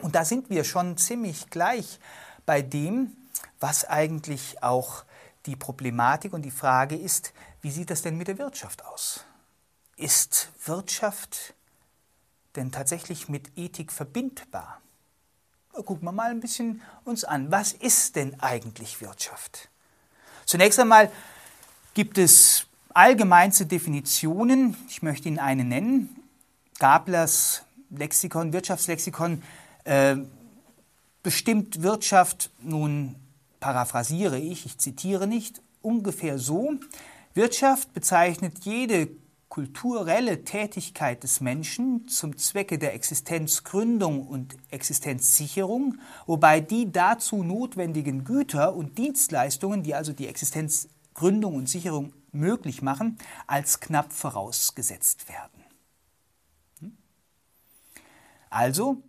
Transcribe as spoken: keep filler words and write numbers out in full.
Und da sind wir schon ziemlich gleich bei dem, was eigentlich auch die Problematik und die Frage ist, wie sieht das denn mit der Wirtschaft aus? Ist Wirtschaft denn tatsächlich mit Ethik verbindbar? Gucken wir mal ein bisschen uns an. Was ist denn eigentlich Wirtschaft? Zunächst einmal gibt es allgemeinste Definitionen. Ich möchte Ihnen eine nennen. Gablers Lexikon, Wirtschaftslexikon, äh, bestimmt Wirtschaft, nun paraphrasiere ich, ich zitiere nicht, ungefähr so: Wirtschaft bezeichnet jede kulturelle Tätigkeit des Menschen zum Zwecke der Existenzgründung und Existenzsicherung, wobei die dazu notwendigen Güter und Dienstleistungen, die also die Existenzgründung und Sicherung möglich machen, als knapp vorausgesetzt werden. Also,